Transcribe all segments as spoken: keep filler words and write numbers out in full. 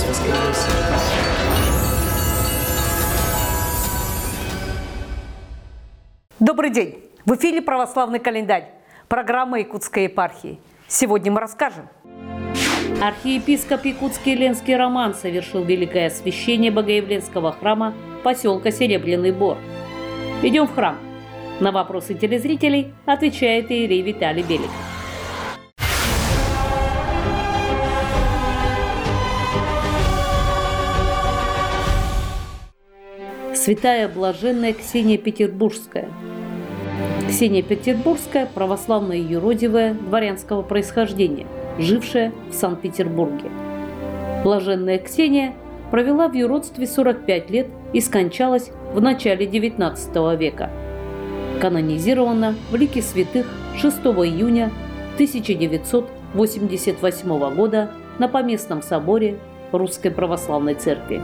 Воскресе! Добрый день! В эфире «Православный календарь», программа Якутской епархии. Сегодня мы расскажем. Архиепископ Якутский Ленский Роман совершил великое освящение Богоявленского храма поселка Серебряный Бор. Идем в храм. На вопросы телезрителей отвечает иерей Виталий Беликов. Святая Блаженная Ксения Петербургская. Ксения Петербургская – православная юродивая дворянского происхождения, жившая в Санкт-Петербурге. Блаженная Ксения провела в юродстве сорок пять лет и скончалась в начале девятнадцатого века. Канонизирована в лике святых шестого июня тысяча девятьсот восемьдесят восьмого года на Поместном соборе Русской Православной Церкви.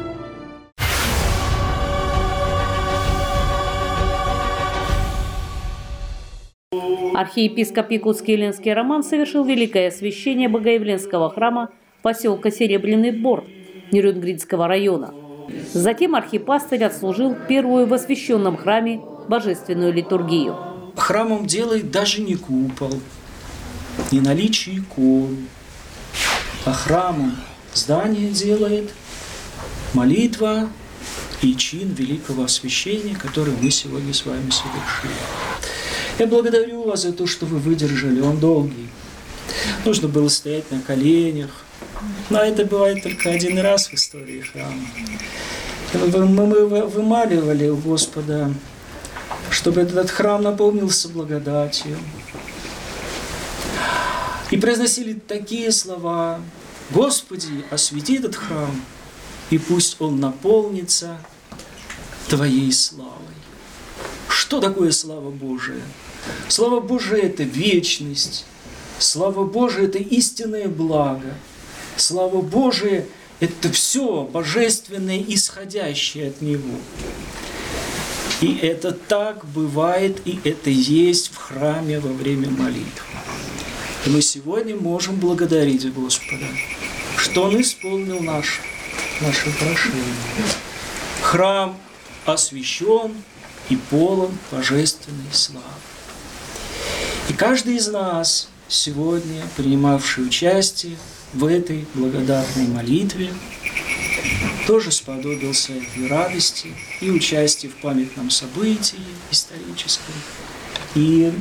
Архиепископ Якутский Ленский Роман совершил великое освящение Богоявленского храма поселка Серебряный Бор Нерюнгринского района. Затем архипастырь отслужил первую в освященном храме божественную литургию. Храмом делает даже не купол, не наличие икон, а храмом здание делает молитва и чин великого освящения, который мы сегодня с вами совершили. Я благодарю вас за то, что вы выдержали, он долгий. Нужно было стоять на коленях, но это бывает только один раз в истории храма. Мы вымаливали у Господа, чтобы этот храм наполнился благодатью. И произносили такие слова: «Господи, освети этот храм, и пусть он наполнится Твоей славой». Что такое слава Божия? Слава Божия – это вечность. Слава Божия – это истинное благо. Слава Божия – это все божественное, исходящее от Него. И это так бывает, и это есть в храме во время молитвы. И мы сегодня можем благодарить Господа, что Он исполнил наш, наше прошение. Храм освящен и полон божественной славы. И каждый из нас, сегодня принимавший участие в этой благодатной молитве, тоже сподобился этой радости и участия в памятном событии историческом, и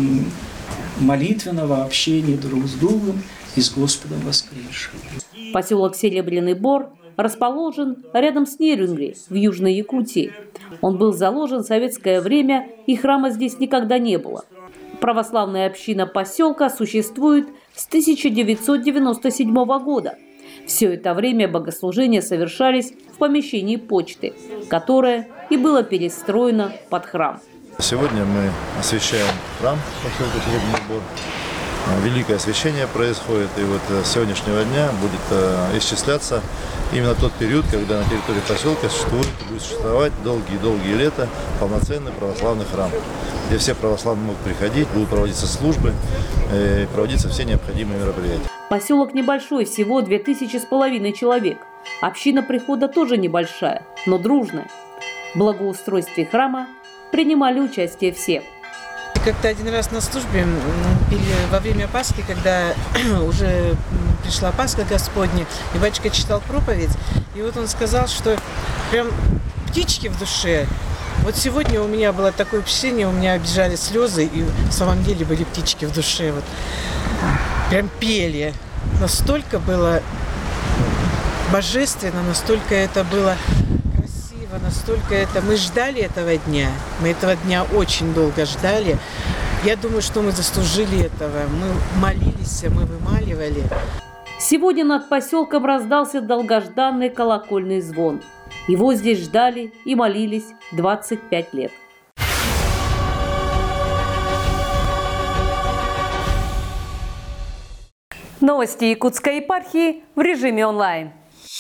молитвенного общения друг с другом и с Господом воскресшим. Поселок Серебряный Бор расположен рядом с Нерюнгри в Южной Якутии. Он был заложен в советское время, и храма здесь никогда не было. Православная община поселка существует с тысяча девятьсот девяносто седьмого года. Все это время богослужения совершались в помещении почты, которое и было перестроено под храм. Сегодня мы освящаем храм поселка Серебряный Бор. Великое освящение происходит, и вот с сегодняшнего дня будет исчисляться именно тот период, когда на территории поселка существует, будет существовать долгие-долгие лета полноценный православный храм, где все православные могут приходить, будут проводиться службы, и проводиться все необходимые мероприятия. Поселок небольшой, всего две тысячи с половиной человек. Община прихода тоже небольшая, но дружная. В благоустройстве храма принимали участие все. Как-то один раз на службе во время Пасхи, когда уже пришла Пасха Господня, и батюшка читал проповедь, и вот он сказал, что прям птички в душе. Вот сегодня у меня было такое впечатление, у меня бежали слезы, и в самом деле были птички в душе. Вот. Прям пели. Настолько было божественно, настолько это было красиво, настолько это... Мы ждали этого дня. Мы этого дня очень долго ждали. Я думаю, что мы заслужили этого. Мы молились, мы вымаливали. Сегодня над поселком раздался долгожданный колокольный звон. Его здесь ждали и молились двадцать пять лет. Новости Якутской епархии в режиме онлайн.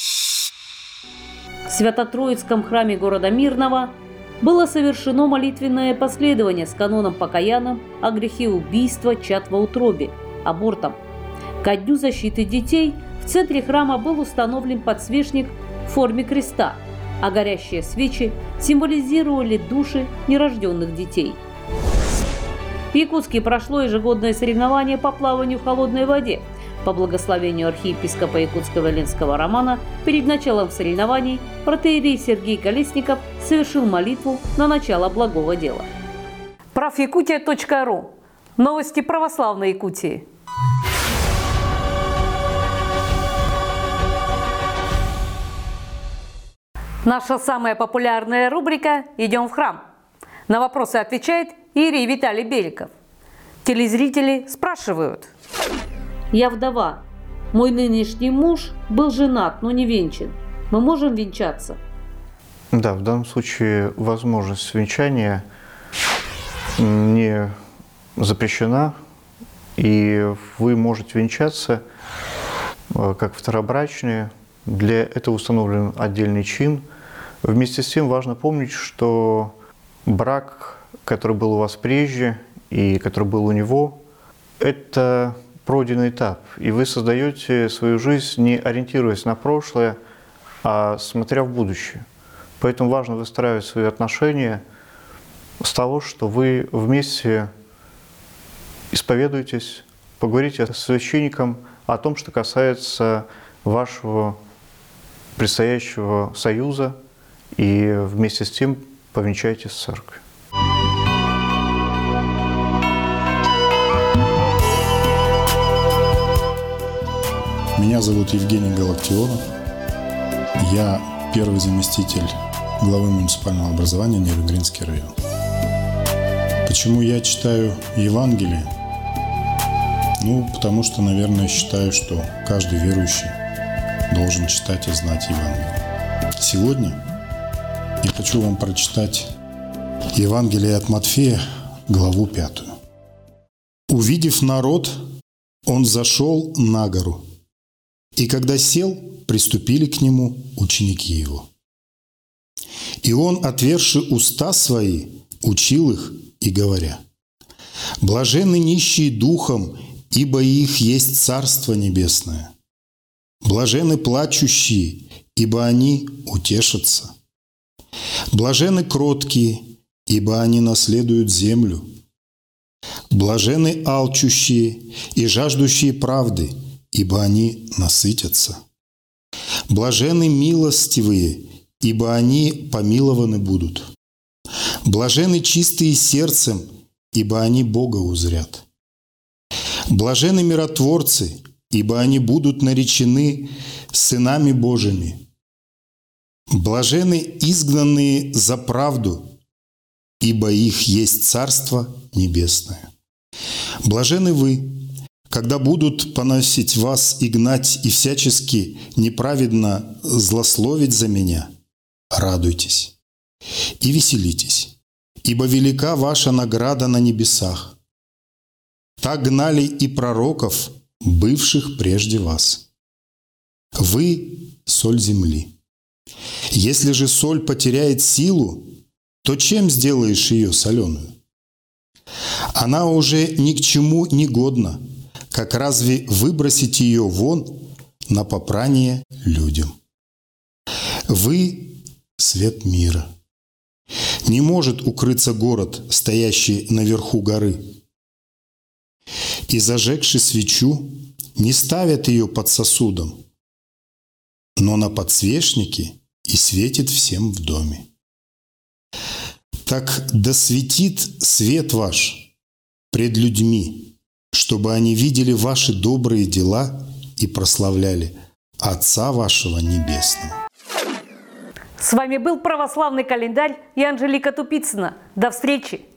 В Свято-Троицком храме города Мирного было совершено молитвенное последование с каноном покаянным о грехе убийства чад во утробе, абортом. Ко дню защиты детей в В центре храма был установлен подсвечник в форме креста, а горящие свечи символизировали души нерожденных детей. В Якутске прошло ежегодное соревнование по плаванию в холодной воде. По благословению архиепископа Якутско-Волынского Романа перед началом соревнований протоиерей Сергей Колесников совершил молитву на начало благого дела. правякутия точка ру. Новости православной Якутии. Наша самая популярная рубрика «Идем в храм». На вопросы отвечает иерей Виталий Беликов. Телезрители спрашивают. Я вдова. Мой нынешний муж был женат, но не венчан. Мы можем венчаться? Да, в данном случае возможность венчания не запрещена, и вы можете венчаться как второбрачные. Для этого установлен отдельный чин. Вместе с тем важно помнить, что брак, который был у вас прежде и который был у него, это пройденный этап, и вы создаете свою жизнь, не ориентируясь на прошлое, а смотря в будущее. Поэтому важно выстраивать свои отношения с того, что вы вместе исповедуетесь, поговорите с священником о том, что касается вашего предстоящего союза, и вместе с тем повенчайтесь в церкви. Меня зовут Евгений Галактионов. Я первый заместитель главы муниципального образования Нерюнгринский район. Почему я читаю Евангелие? Ну, потому что, наверное, считаю, что каждый верующий должен читать и знать Евангелие. Сегодня я хочу вам прочитать Евангелие от Матфея, главу пятую. «Увидев народ, он зашел на гору. И когда сел, приступили к нему ученики его. И он, отверши уста свои, учил их и говоря: блаженны нищие духом, ибо их есть Царство Небесное. Блаженны плачущие, ибо они утешатся. Блаженны кроткие, ибо они наследуют землю. Блаженны алчущие и жаждущие правды, ибо они насытятся. Блаженны милостивые, ибо они помилованы будут. Блаженны чистые сердцем, ибо они Бога узрят. Блаженны миротворцы, ибо они будут наречены сынами Божьими. Блаженны изгнанные за правду, ибо их есть Царство Небесное. Блаженны вы, когда будут поносить вас и гнать и всячески неправедно злословить за меня, радуйтесь и веселитесь, ибо велика ваша награда на небесах. Так гнали и пророков, бывших прежде вас. Вы – соль земли. Если же соль потеряет силу, то чем сделаешь ее соленую? Она уже ни к чему не годна, как разве выбросить ее вон на попрание людям? Вы – свет мира. Не может укрыться город, стоящий наверху горы. И, зажегши свечу, не ставят ее под сосудом, но на подсвечнике и светит всем в доме. Так да светит свет ваш пред людьми, чтобы они видели ваши добрые дела и прославляли Отца вашего Небесного». С вами был православный календарь и Анжелика Тупицына. До встречи!